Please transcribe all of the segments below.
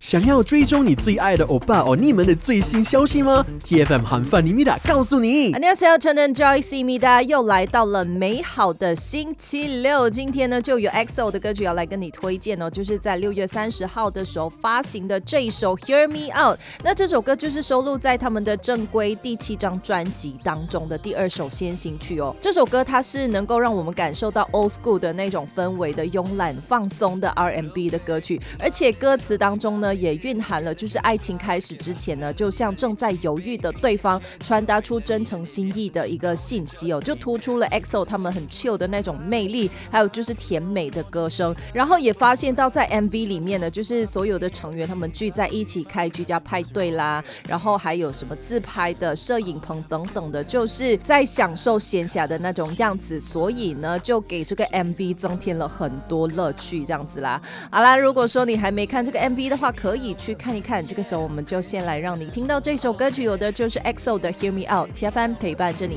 想要追踪你最爱的欧巴哦你们的最新消息吗？ TFM 韩范妮米达告诉你。 안녕하세요，저는 Joyce 입니다。又来到了美好的星期六，今天呢就有 EXO 的歌曲要来跟你推荐哦，就是在6月30号的时候发行的这一首 Hear Me Out。那这首歌就是收录在他们的正规第7张专辑当中的第2首先行曲哦。这首歌它是能够让我们感受到 old school 的那种氛围的慵懒放松的 R&B 的歌曲，而且歌词当中呢也蕴含了就是爱情开始之前呢，就像正在犹豫的对方传达出真诚心意的一个信息哦，就突出了 EXO 他们很 chill 的那种魅力，还有就是甜美的歌声。然后也发现到在 MV 里面呢，就是所有的成员他们聚在一起开居家派对啦，然后还有什么自拍的摄影棚等等的，就是在享受闲暇的那种样子，所以呢就给这个 MV 增添了很多乐趣这样子啦。好啦，如果说你还没看这个 MV 的话，可以去看一看。这个时候我们就先来让你听到这首歌曲，有的就是 EXO 的 Hear Me Out， TFM 陪伴着你。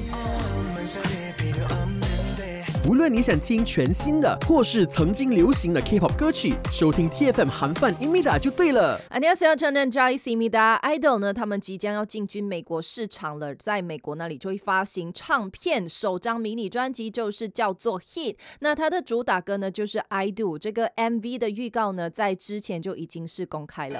无论你想听全新的或是曾经流行的 K-pop 歌曲，收听 TFM 韩范妮米达就对了。 안녕하세요，저는 Joyce 입니다。 Idol 呢，他们即将要进军美国市场了，在美国那里就会发行唱片，首张迷你专辑就是叫做 Hit。那它的主打歌呢就是 I Do， 这个 MV 的预告呢在之前就已经是公开了。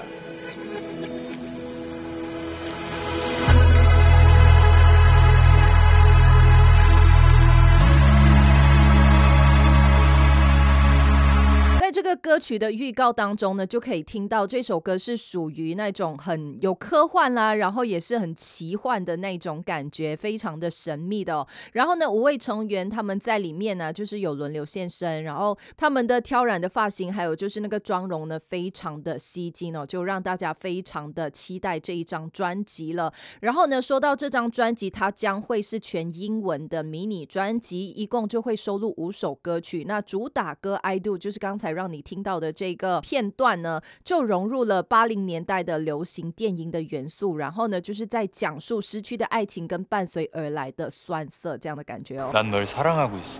在这个歌曲的预告当中呢，就可以听到这首歌是属于那种很有科幻啦，然后也是很奇幻的那种感觉，非常的神秘的哦。然后呢，5位成员他们在里面呢，就是有轮流现身，然后他们的挑染的发型，还有就是那个妆容呢，非常的吸睛哦，就让大家非常的期待这一张专辑了。然后呢，说到这张专辑，它将会是全英文的迷你专辑，一共就会收录5首歌曲。那主打歌 I Do 就是刚才让你听到的这个片段呢，就融入了80年代的流行电音的元素，然后呢就是在讲述失去的爱情跟伴随而来的酸涩这样的感觉哦。 난 널 사랑하고 있어.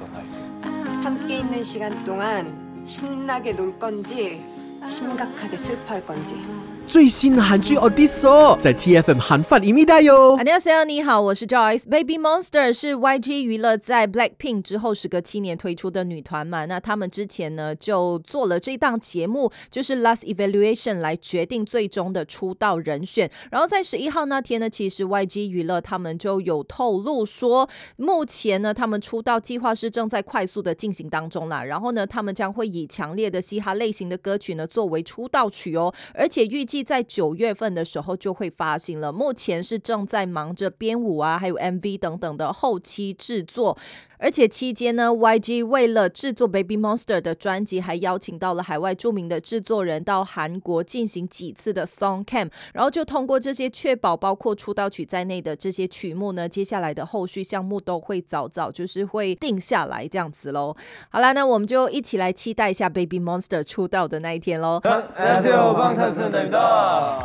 함께 있는 시간 동안 신나게 놀 건지 심각하게 슬퍼할 건지. 最新的韩剧 Audition 在 TFM 韩范妮米达哟。 안녕하세요，你好，我是 Joyce。Baby Monster 是 YG 娱乐在 Blackpink 之后时隔7年推出的女团嘛，那他们之前呢就做了这档节目，就是 Last Evaluation 来决定最终的出道人选。然后在11号那天呢，其实 YG 娱乐他们就有透露说，目前呢他们出道计划是正在快速的进行当中啦。然后呢，他们将会以强烈的嘻哈类型的歌曲呢作为出道曲哦，而且预计在9月份的时候就会发行了。目前是正在忙着编舞啊，还有 MV 等等的后期制作。而且期间呢 YG 为了制作 Baby Monster 的专辑，还邀请到了海外著名的制作人到韩国进行几次的 Song Camp， 然后就通过这些确保包括出道曲在内的这些曲目呢，接下来的后续项目都会早就是会定下来这样子咯。好啦，那我们就一起来期待一下 Baby Monster 出道的那一天咯。 안녕하세요, 방탄소년단입니다.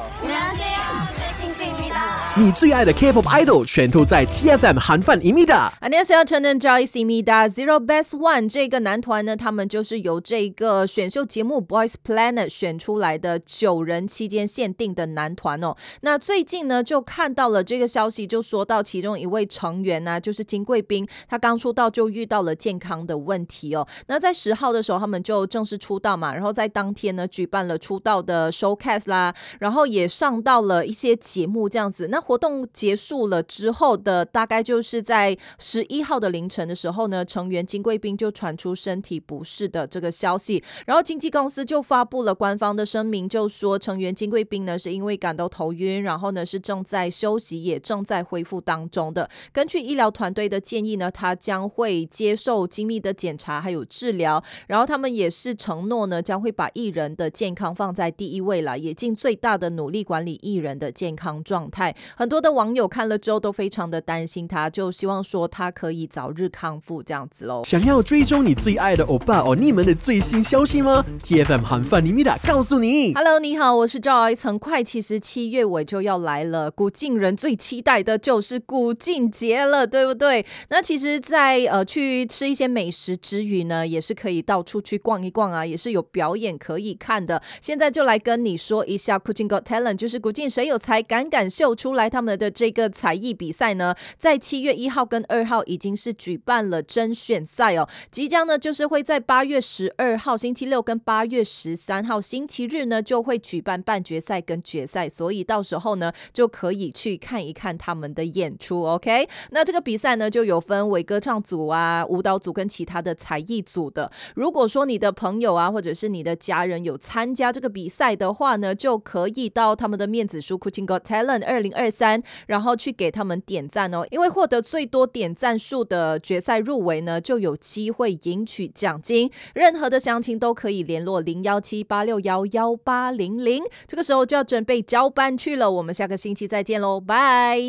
안녕하세요，블랙핑크입니다。 你最爱的 K-pop idol 全都在 TFM 韩范妮米达。 안녕하세요，저는 Joyce입니다。 Zero Best One 这个男团呢，他们就是由这个选秀节目 Boys Planet 选出来的9人期间限定的男团哦。那最近呢，就看到了这个消息，就说到其中一位成员呢，就是金贵彬，他刚出道就遇到了健康的问题哦。那在10号的时候，他们就正式出道嘛，然后在当天呢，举办了出道的 showcase 啦，然后也上到了一些节目这样子。那活动结束了之后的大概就是在11号的凌晨的时候呢，成员金贵彬就传出身体不适的这个消息，然后经纪公司就发布了官方的声明，就说成员金贵彬呢是因为感到头晕，然后呢是正在休息，也正在恢复当中的。根据医疗团队的建议呢，他将会接受精密的检查还有治疗，然后他们也是承诺呢将会把艺人的健康放在第一位啦，也尽最大的努力管理艺人的健康状态。 很多的网友看了之后都非常的担心他，就希望说他可以早日康复这样子咯。 想要追踪你最爱的欧巴哦你们的最新消息吗？ TFM 韩范妮米达告诉你。 Hello， 你好，我是Joyce。很快其实7月尾就要来了，古晋人最期待的就是古晋节了，对不对？那其实在去吃一些美食之余呢，也是可以到处去逛一逛啊，也是有表演可以看的。现在就来跟你说一下 Kuching Got Talent， 就是古晋谁有才敢秀出来他们的这个才艺比赛呢，在7月1号跟2号已经是举办了甄选赛哦，即将呢就是会在8月12号星期六跟8月13号星期日呢就会举办半决赛跟决赛，所以到时候呢就可以去看一看他们的演出 OK。 那这个比赛呢就有分伪歌唱组啊、舞蹈组跟其他的才艺组的。如果说你的朋友啊或者是你的家人有参加这个比赛的话呢，就可以到他们的面子书 Kuching Got Talent 2023，然后去给他们点赞哦，因为获得最多点赞数的决赛入围呢就有机会赢取奖金。任何的详情都可以联络01786111800。这个时候就要准备交班去了，我们下个星期再见喽，拜。